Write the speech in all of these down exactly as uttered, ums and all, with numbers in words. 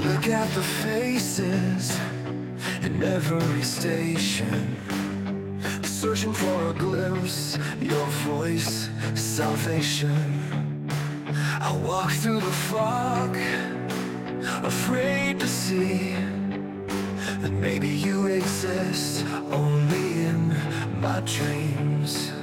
Look at the faces in every station, searching for a glimpse, your voice, salvation. I walk through the fog, afraid to see that maybe you exist only in my dreams.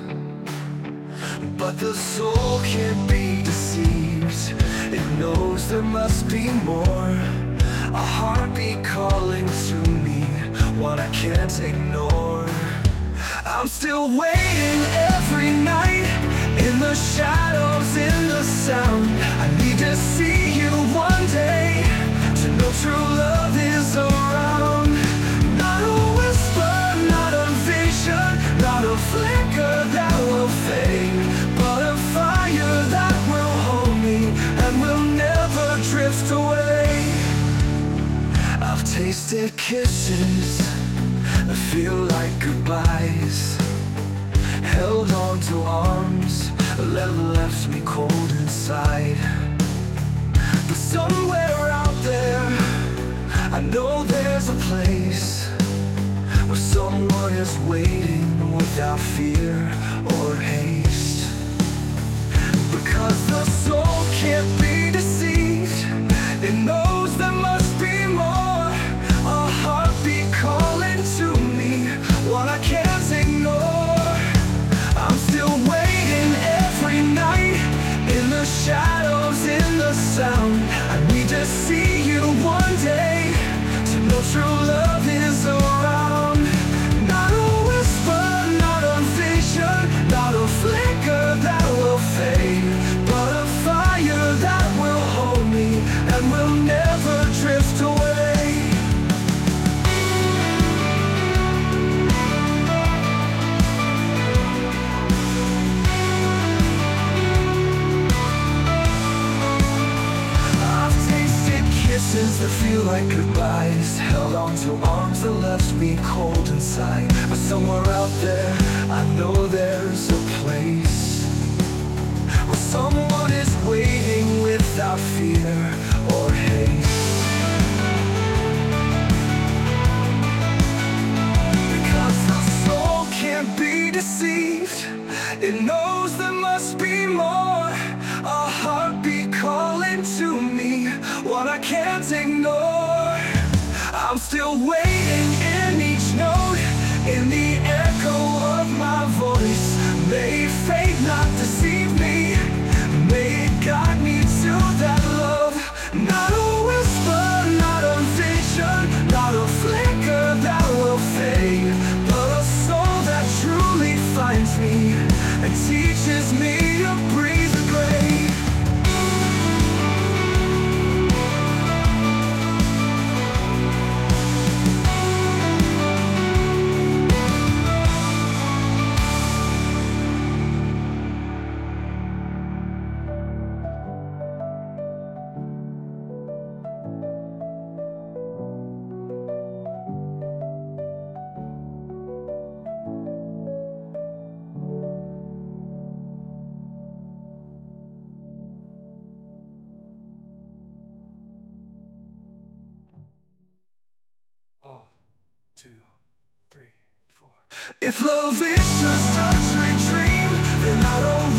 But the soul can't be deceived. It knows there must be more. A heartbeat calling to me, what I can't ignore. I'm still waiting every night, in the shadows, in the sound. I need to see you one day, to know true love is around. Not a whisper, not a vision, not a flicker that will fade, but a fire that will hold me and will never drift away. I've tasted kisses that feel like goodbyes, held on to arms that left me cold inside. But somewhere out there, I know there's a place where someone is waiting without fear or haste. Because the soul can't be deceived. It knows there must be more. A heartbeat calling to me, what I can't ignore. I'm still waiting every night, in the shadows, in the sound. I need to see you one day, to know true love is around. Not a whisper, not a vision, not a flicker that will fade, but a fire that will hold me and will never drift away. Kisses that feel like goodbyes, held on to arms that left me cold inside. But somewhere out there, I know there's a place where someone is waiting without fear or haste. Because the soul can't be deceived. It knows there must be more. A heartbeat calling to me, what I can't ignore. I'm still waiting in each note, in the echo of my voice. May fate not deceive me, may it guide me to that love. Not a whisper, not a vision, not a flicker that will fade, but a soul that truly finds me and teaches me to breathe the grave. Two, three, four. If love is just a dream, then I don't